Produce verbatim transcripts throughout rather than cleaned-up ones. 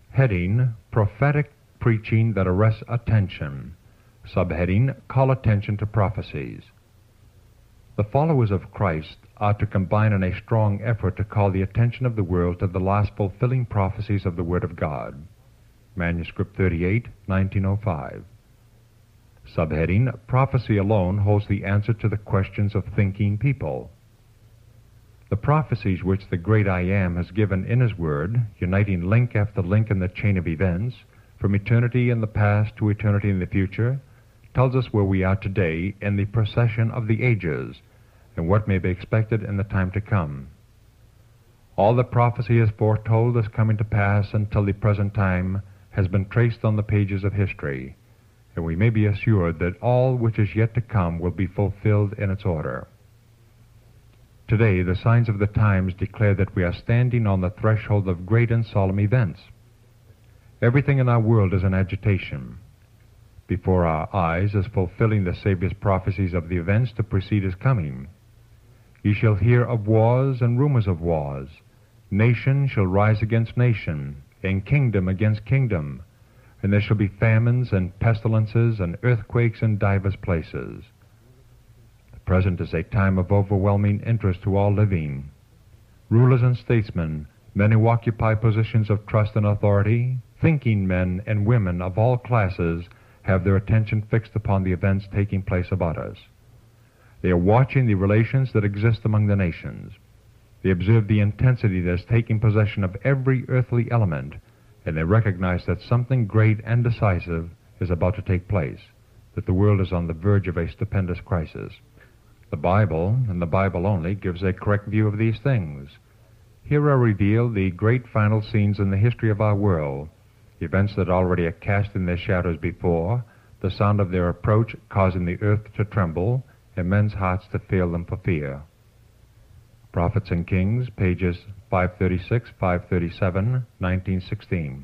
Heading: Prophetic Preaching that Arrests Attention. Subheading: Call Attention to Prophecies. The followers of Christ are to combine in a strong effort to call the attention of the world to the last fulfilling prophecies of the Word of God. Manuscript thirty-eight, nineteen oh five. Subheading: Prophecy alone holds the answer to the questions of thinking people. The prophecies which the great I Am has given in His Word, uniting link after link in the chain of events, from eternity in the past to eternity in the future, tells us where we are today in the procession of the ages, and what may be expected in the time to come. All that prophecy has foretold is coming to pass until the present time has been traced on the pages of history, and we may be assured that all which is yet to come will be fulfilled in its order. Today, the signs of the times declare that we are standing on the threshold of great and solemn events. Everything in our world is in agitation. Before our eyes is fulfilling the Savior's prophecies of the events to precede His coming. Ye shall hear of wars and rumors of wars. Nation shall rise against nation, and kingdom against kingdom. And there shall be famines and pestilences and earthquakes in divers places. The present is a time of overwhelming interest to all living. Rulers and statesmen, men who occupy positions of trust and authority, thinking men and women of all classes, have their attention fixed upon the events taking place about us. They are watching the relations that exist among the nations. They observe the intensity that is taking possession of every earthly element, and they recognize that something great and decisive is about to take place, that the world is on the verge of a stupendous crisis. The Bible, and the Bible only, gives a correct view of these things. Here are revealed the great final scenes in the history of our world, events that already are casting their shadows before, the sound of their approach causing the earth to tremble, and men's hearts to fail them for fear. Prophets and Kings, pages five thirty-six, five thirty-seven, nineteen sixteen.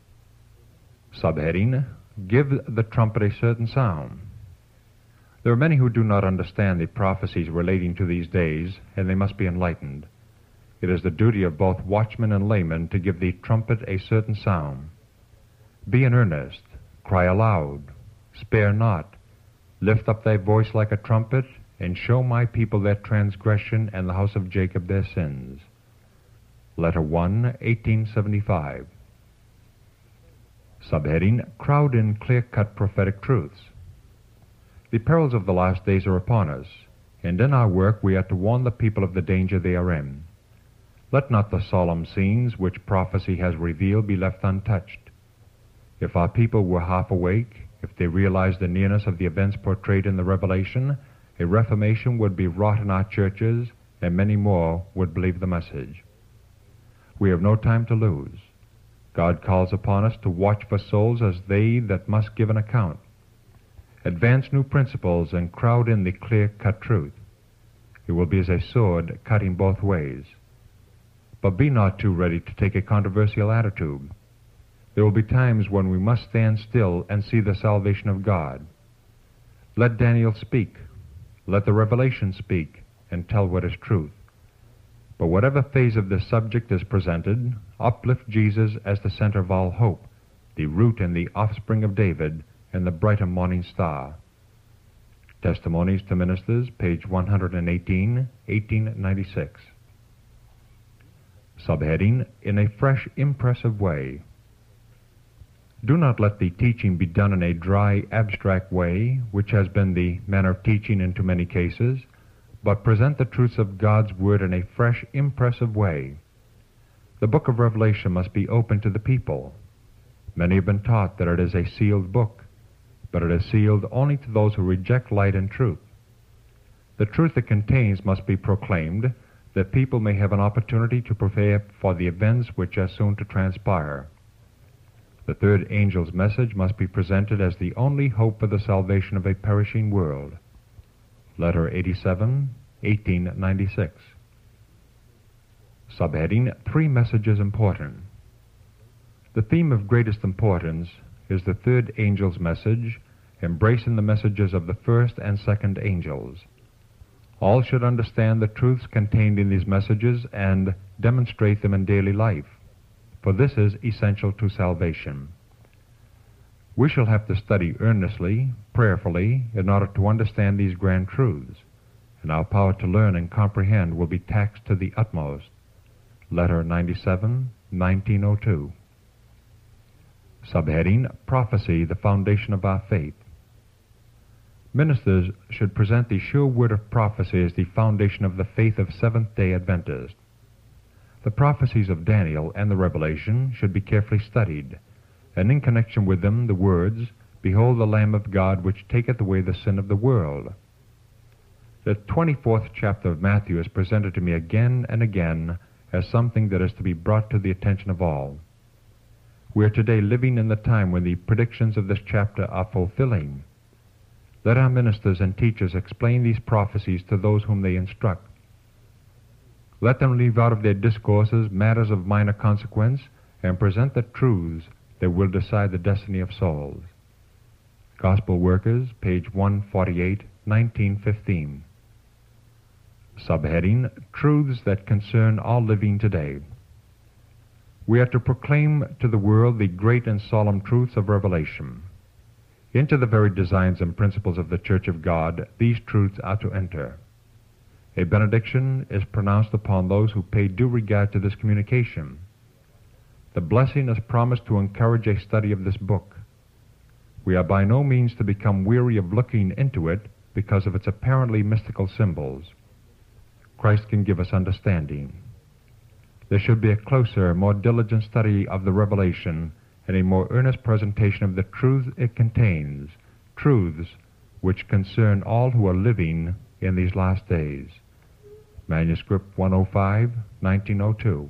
Subheading: Give the trumpet a certain sound. There are many who do not understand the prophecies relating to these days, and they must be enlightened. It is the duty of both watchmen and laymen to give the trumpet a certain sound. Be in earnest, cry aloud, spare not, lift up thy voice like a trumpet, and show my people their transgression and the house of Jacob their sins. Letter one, eighteen seventy-five. Subheading: Crowd in clear-cut prophetic truths. The perils of the last days are upon us, and in our work we are to warn the people of the danger they are in. Let not the solemn scenes which prophecy has revealed be left untouched. If our people were half awake, if they realized the nearness of the events portrayed in the Revelation, a reformation would be wrought in our churches, and many more would believe the message. We have no time to lose. God calls upon us to watch for souls as they that must give an account. Advance new principles and crowd in the clear-cut truth. It will be as a sword cutting both ways. But be not too ready to take a controversial attitude. There will be times when we must stand still and see the salvation of God. Let Daniel speak. Let the Revelation speak and tell what is truth. But whatever phase of this subject is presented, uplift Jesus as the center of all hope, the root and the offspring of David, and the brighter morning star. Testimonies to Ministers, page one eighteen, eighteen ninety-six. Subheading: In a fresh, impressive way. Do not let the teaching be done in a dry, abstract way, which has been the manner of teaching in too many cases, but present the truths of God's Word in a fresh, impressive way. The book of Revelation must be open to the people. Many have been taught that it is a sealed book, but it is sealed only to those who reject light and truth. The truth it contains must be proclaimed, that people may have an opportunity to prepare for the events which are soon to transpire. The third angel's message must be presented as the only hope for the salvation of a perishing world. Letter eighty-seven, eighteen ninety-six. Subheading: Three messages important. The theme of greatest importance is the third angel's message, embracing the messages of the first and second angels. All should understand the truths contained in these messages and demonstrate them in daily life. for this is essential to salvation. We shall have to study earnestly, prayerfully, in order to understand these grand truths, and our power to learn and comprehend will be taxed to the utmost. Letter ninety-seven, nineteen oh two. Subheading, Prophecy, the Foundation of Our Faith. Ministers should present the sure word of prophecy as the foundation of the faith of Seventh-day Adventists. The prophecies of Daniel and the Revelation should be carefully studied, and in connection with them the words, "Behold the Lamb of God, which taketh away the sin of the world." The twenty-fourth chapter of Matthew is presented to me again and again as something that is to be brought to the attention of all. We are today living in the time when the predictions of this chapter are fulfilling. Let our ministers and teachers explain these prophecies to those whom they instruct. Let them leave out of their discourses matters of minor consequence and present the truths that will decide the destiny of souls. Gospel Workers, page one forty-eight, nineteen fifteen. Subheading, Truths that Concern All Living Today. We are to proclaim to the world the great and solemn truths of Revelation. Into the very designs and principles of the Church of God, these truths are to enter. A benediction is pronounced upon those who pay due regard to this communication. The blessing is promised to encourage a study of this book. We are by no means to become weary of looking into it because of its apparently mystical symbols. Christ can give us understanding. There should be a closer, more diligent study of the Revelation and a more earnest presentation of the truths it contains, truths which concern all who are living in these last days. Manuscript one oh five, nineteen oh two.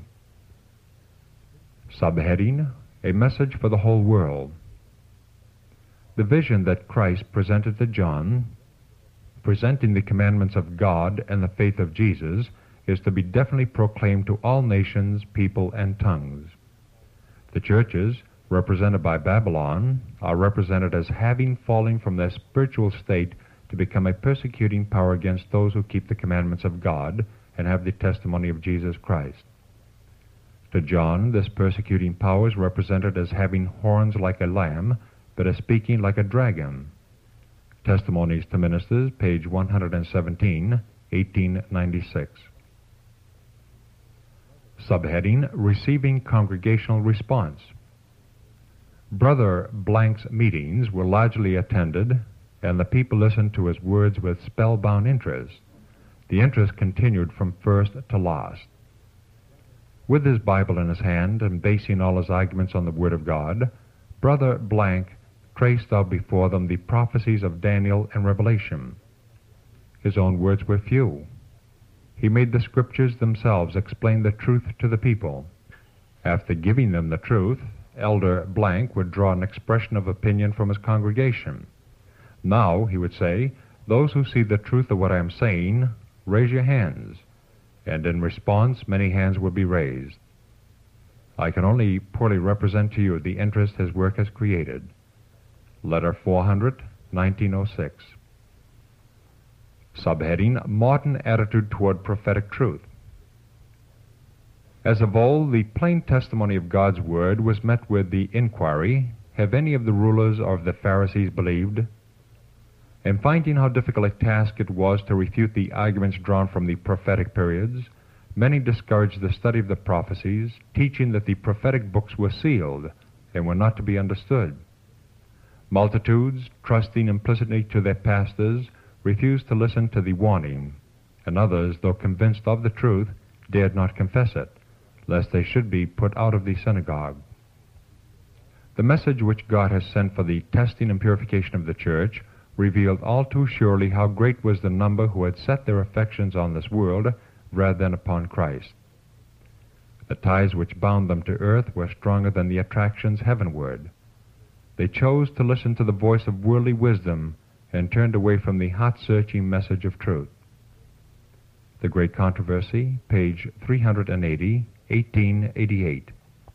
Subheading, A Message for the Whole World. The vision that Christ presented to John, presenting the commandments of God and the faith of Jesus, is to be definitely proclaimed to all nations, people, and tongues. The churches, represented by Babylon, are represented as having fallen from their spiritual state to become a persecuting power against those who keep the commandments of God and have the testimony of Jesus Christ. To John, this persecuting power is represented as having horns like a lamb, but as speaking like a dragon. Testimonies to Ministers, page one seventeen, eighteen ninety-six. Subheading, Receiving Congregational Response. Brother Blank's meetings were largely attended, and the people listened to his words with spellbound interest. The interest continued from first to last. With his Bible in his hand and basing all his arguments on the Word of God, Brother Blank traced out before them the prophecies of Daniel and Revelation. His own words were few. He made the Scriptures themselves explain the truth to the people. After giving them the truth, Elder Blank would draw an expression of opinion from his congregation. Now, he would say, those who see the truth of what I am saying, raise your hands. And in response, many hands would be raised. I can only poorly represent to you the interest his work has created. Letter four hundred, nineteen oh six. Subheading, Modern Attitude Toward Prophetic Truth. As of old, the plain testimony of God's Word was met with the inquiry, have any of the rulers or of the Pharisees believed? And finding how difficult a task it was to refute the arguments drawn from the prophetic periods, many discouraged the study of the prophecies, teaching that the prophetic books were sealed and were not to be understood. Multitudes, trusting implicitly to their pastors, refused to listen to the warning, and others, though convinced of the truth, dared not confess it, lest they should be put out of the synagogue. The message which God has sent for the testing and purification of the church revealed all too surely how great was the number who had set their affections on this world rather than upon Christ. The ties which bound them to earth were stronger than the attractions heavenward. They chose to listen to the voice of worldly wisdom and turned away from the heart-searching message of truth. The Great Controversy, page three eighty, eighteen eighty-eight.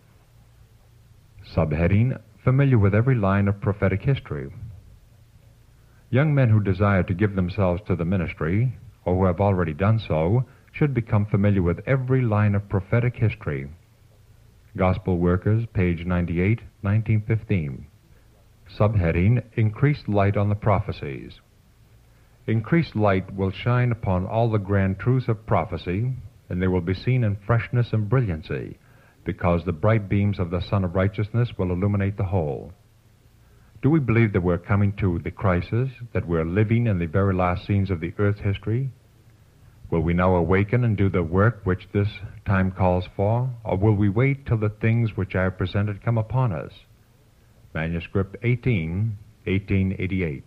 Subheading, Familiar with every line of prophetic history. Young men who desire to give themselves to the ministry, or who have already done so, should become familiar with every line of prophetic history. Gospel Workers, page ninety-eight, nineteen fifteen. Subheading, Increased Light on the Prophecies. Increased light will shine upon all the grand truths of prophecy, and they will be seen in freshness and brilliancy, because the bright beams of the Sun of Righteousness will illuminate the whole. Do we believe that we're coming to the crisis, that we're living in the very last scenes of the earth's history? Will we now awaken and do the work which this time calls for, or will we wait till the things which I have presented come upon us? Manuscript eighteen, eighteen eighty-eight.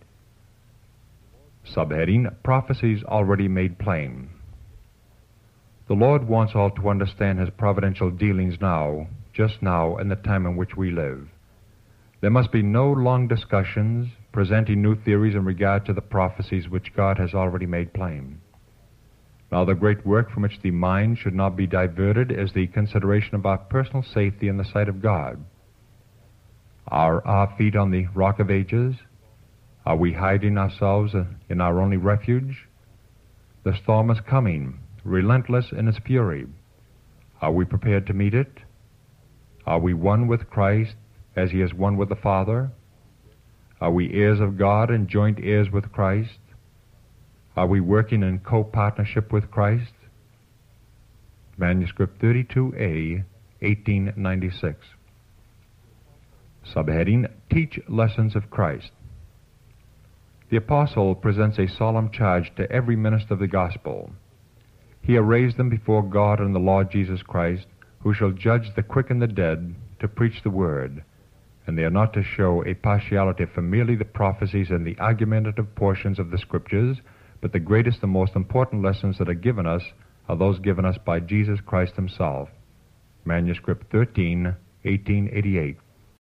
Subheading, Prophecies Already Made Plain. The Lord wants all to understand His providential dealings now, just now, in the time in which we live. There must be no long discussions, presenting new theories in regard to the prophecies which God has already made plain. Now the great work from which the mind should not be diverted is the consideration of our personal safety in the sight of God. Are our feet on the rock of ages? Are we hiding ourselves in our only refuge? The storm is coming, relentless in its fury. Are we prepared to meet it? Are we one with Christ as He is one with the Father? Are we heirs of God and joint heirs with Christ? Are we working in co-partnership with Christ? Manuscript thirty-two A, eighteen ninety-six. Subheading, Teach Lessons of Christ. The Apostle presents a solemn charge to every minister of the gospel. He arrays them before God and the Lord Jesus Christ, who shall judge the quick and the dead, to preach the word, and they are not to show a partiality for merely the prophecies and the argumentative portions of the Scriptures, but the greatest and most important lessons that are given us are those given us by Jesus Christ Himself. Manuscript thirteen, eighteen eighty-eight.